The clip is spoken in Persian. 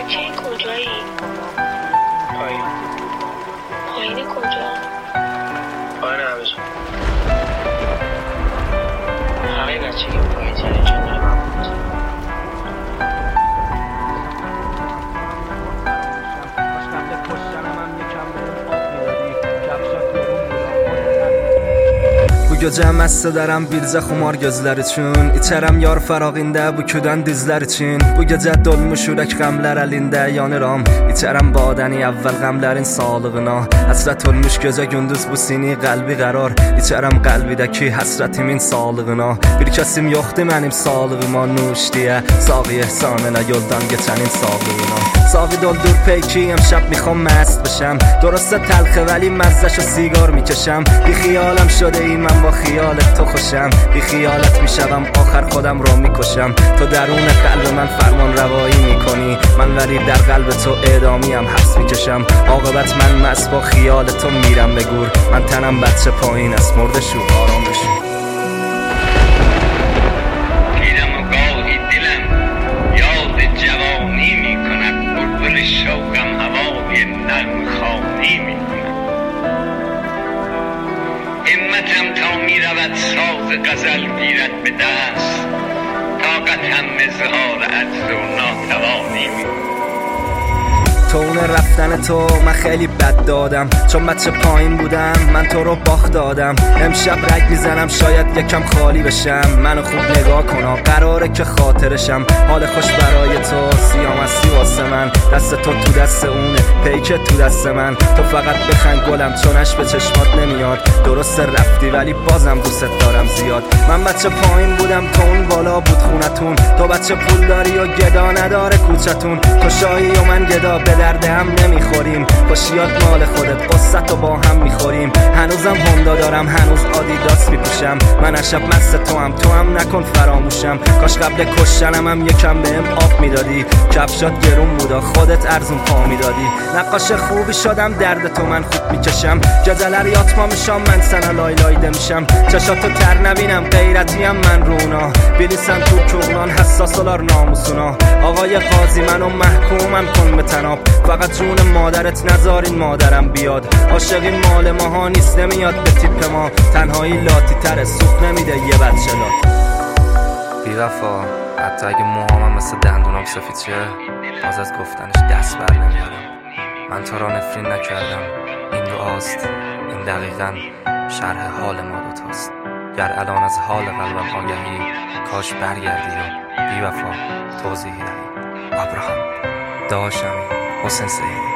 بچه کجایی؟ پایین. پایین کجا؟ پایین همشون. همه بچه که پایین تره جمعه من بود. Bu gecə məstə dərəm bircə xumar gözlər üçün İçərəm yar fərağində bu küdən dizlər üçün Bu gecə dolmuş ürək qəmlər əlində yanıram İçərəm badəni əvvəl qəmlərin sağlığına Həsrət olmuş gecə gündüz bu sini qəlbi qərar İçərəm qəlbidəki həsrətimin sağlığına Bir kəsim yoxdur mənim sağlığıma nuş deyə Sağı ehsan elə yoldan geçənin sağlığına Sağı doldur peyki امشب میخوام مست بشم درسته تلخه ولی مزهشو سیگار میکشم بی خیالم شده ای من با خیالت تو خوشم بی خیالت میشوم آخر خودم رو میکشم تو درون قلب من فرمان روایی میکنی من ولی در قلب تو اعدامیم حبس میکشم عاقبت من مست با خیال تو میرم به گور من تنم بچه پایین است مرده شو آرام بشو شوقم هوای نرم خانی می کند همتم تا می رود ساز غزل گیرد به دست طاقتم اظهار عجز و ناتوانی می کند تو اون رفتن تو من خیلی بد دادم چون بچه پایین بودم من تو رو باخت دادم امشب رگ میزنم شاید یکم خالی بشم منو خوب نگاه کن قراره که خاطرشم حال خوش برای تو سیام هستی واسه من دست تو تو دست اونه پیکت تو دست من تو فقط بخند گلم چونش به چشمات نمیاد درست رفتی ولی بازم دوست دارم زیاد من بچه پایین بودم تو اون بالا بود خونتون تو بچه پول داری و گدا نداره کوچتون تو شاهی و من گدا به درد هم نمیخوریم خوشیات مال خودت قصت و با هم میخوریم هنوزم هوندا دارم هنوز آدیداس میپوشم من شب مست تو هم نکن فراموشم کاش قبل کشتنم هم یکم بهم آب میدادی کفشات گرون بودا خودت ارزون پا میدادی نقاش خوبی شدم درد تو من خوب میکشم جزلر یاتما میشم من سنا لایلایده میشم چشاتو تر نبینم غیرتیم من رونا بلیسن تو کورنان حساسولار ناموسونا آقای قاضی منو محکومم کن به تناب فقط جون مادرت نذارین مادرم بیاد عاشقی مال ماها نیست نمیاد به تیپ ما تنهایی لاتی تره سوخ نمیده یه بچه لات بی وفا حتی اگه موهامم مثل دندونام سفید شه باز از گفتنش دست بر نمیارم من تو را نفرین نکردم این دعاست این دقیقاً شرح حال ما دوتاست گر الان از حال قلبم آگهی کاش برگردی و بی وفا توضیحی دهی ابراهام داشمی حسین سیدی